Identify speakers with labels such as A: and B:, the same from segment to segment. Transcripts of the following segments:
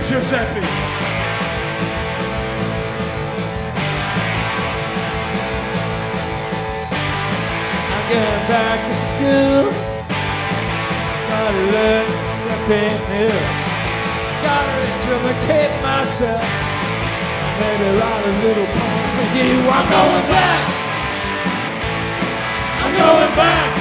A: Giuseppe. I'm going back to school. Gotta learn something new. Gotta educate myself. Maybe write a little poem for you. I'm going back. I'm going back.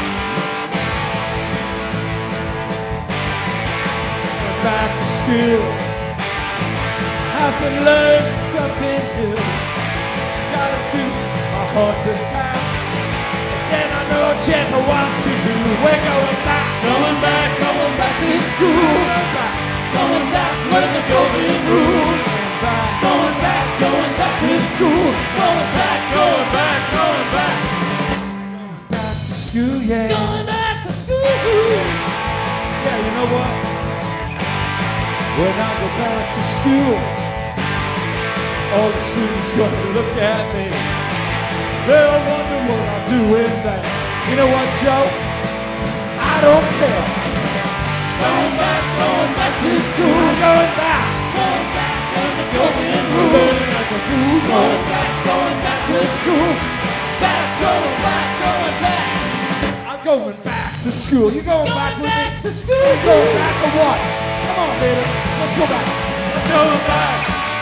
A: Back to school. Have to learn something new. Gotta do my heart this time. And then I know just what to do. We're going back, going back, going back to school. Going back, learn the golden rule. Going back, going back to school. Going back, going back, going back. Going back to school, yeah. Going back to school. Yeah, you know what? When I go back to school, all the students gonna look at me. They'll wonder what I'm doing there. You know what, Joe? I don't care. Going back to school. I'm going back. Going back, learn the golden rule. Learning like a fool. Going back to school. Back, going back. I'm going back to school. You going back with me? Going back to school. You going back or what? Come on, baby. Let's go back. I'm going back.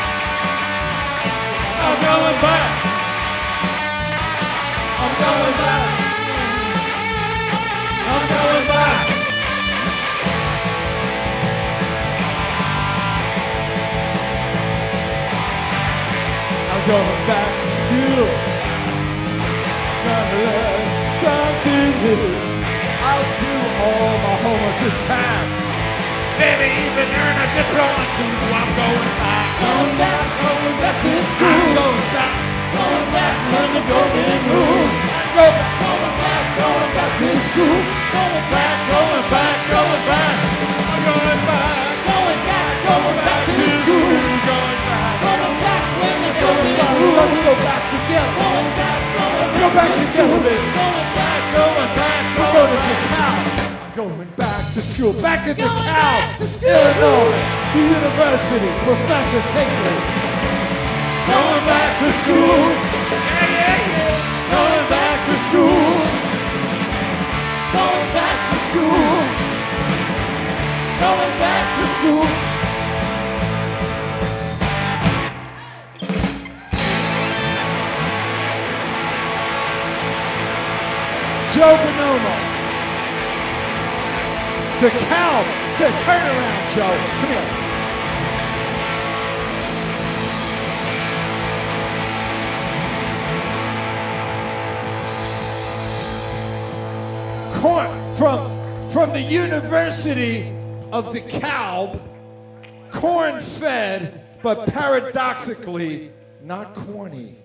A: I'm going back. I'm going back. I'm going back. I'm going back to school. Gonna learn something new. I'll do all my homework this time. Maybe even earn a diploma too. I'm going back. Going back to school. I'm going back, learn the golden rule. Going back to school. Going back. I'm going back to school. Going back, learn the golden rule. Let's go back together. Let's go back together, baby. Going back. We're going to DeKalb. Going back to school. Back at DeKalb, Illinois, the university. Professor Tingley. Going back to school. Yeah. Going back to school. Going back to school. Going back to school. Joe Bonomo. DeKalb, the turnaround, Joe. Come here. From the University of DeKalb, corn-fed, but paradoxically not corny.